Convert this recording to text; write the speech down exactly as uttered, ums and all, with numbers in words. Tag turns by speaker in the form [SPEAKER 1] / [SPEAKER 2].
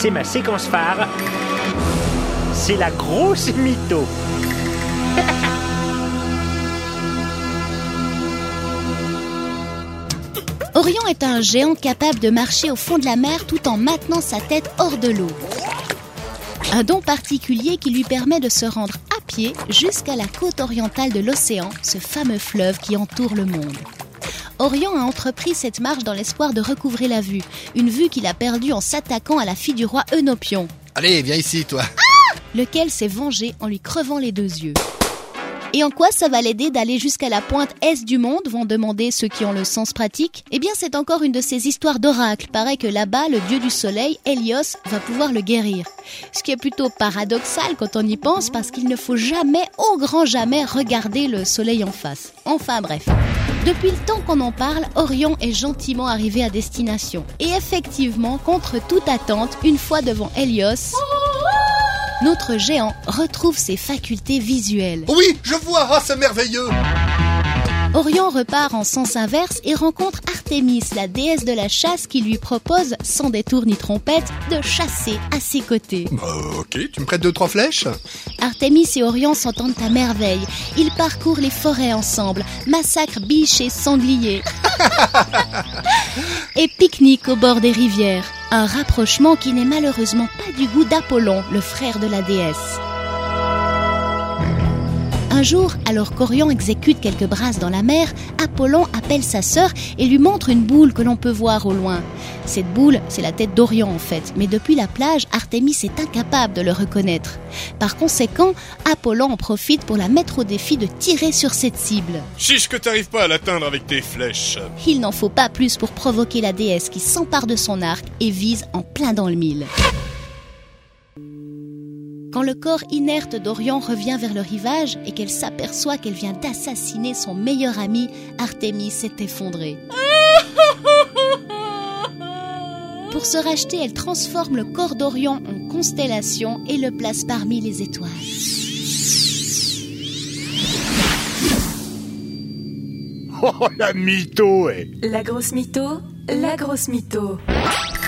[SPEAKER 1] c'est ma séquence phare. C'est la grosse mytho.
[SPEAKER 2] Orion est un géant capable de marcher au fond de la mer tout en maintenant sa tête hors de l'eau. Un don particulier qui lui permet de se rendre à pied jusqu'à la côte orientale de l'océan, ce fameux fleuve qui entoure le monde. Orion a entrepris cette marche dans l'espoir de recouvrer la vue, une vue qu'il a perdue en s'attaquant à la fille du roi Eunopion.
[SPEAKER 3] Allez, viens ici, toi.
[SPEAKER 2] Ah ! Lequel s'est vengé en lui crevant les deux yeux. Et en quoi ça va l'aider d'aller jusqu'à la pointe est du monde, vont demander ceux qui ont le sens pratique? Eh bien, c'est encore une de ces histoires d'oracle. Paraît que là-bas, le dieu du soleil, Hélios, va pouvoir le guérir. Ce qui est plutôt paradoxal quand on y pense, parce qu'il ne faut jamais, au grand jamais, regarder le soleil en face. Enfin bref. Depuis le temps qu'on en parle, Orion est gentiment arrivé à destination. Et effectivement, contre toute attente, une fois devant Hélios, notre géant retrouve ses facultés visuelles.
[SPEAKER 3] Oui, je vois, ah, c'est merveilleux.
[SPEAKER 2] Orion repart en sens inverse et rencontre Artémis, la déesse de la chasse, qui lui propose, sans détour ni trompette, de chasser à ses côtés.
[SPEAKER 3] Euh, ok, tu me prêtes deux, trois flèches?
[SPEAKER 2] Artémis et Orion s'entendent à merveille. Ils parcourent les forêts ensemble, massacrent biches et sangliers. Et pique-niquent au bord des rivières. Un rapprochement qui n'est malheureusement pas du goût d'Apollon, le frère de la déesse. Un jour, alors qu'Orion exécute quelques brasses dans la mer, Apollon appelle sa sœur et lui montre une boule que l'on peut voir au loin. Cette boule, c'est la tête d'Orion en fait, mais depuis la plage, Artémis est incapable de le reconnaître. Par conséquent, Apollon en profite pour la mettre au défi de tirer sur cette cible.
[SPEAKER 4] Chiche que t'arrives pas à l'atteindre avec tes flèches.
[SPEAKER 2] Il n'en faut pas plus pour provoquer la déesse qui s'empare de son arc et vise en plein dans le mille. Quand le corps inerte d'Orion revient vers le rivage et qu'elle s'aperçoit qu'elle vient d'assassiner son meilleur ami, Artémis s'est effondrée. Pour se racheter, elle transforme le corps d'Orion en constellation et le place parmi les étoiles.
[SPEAKER 1] Oh, la mytho, eh.
[SPEAKER 5] La grosse mytho, la grosse mytho.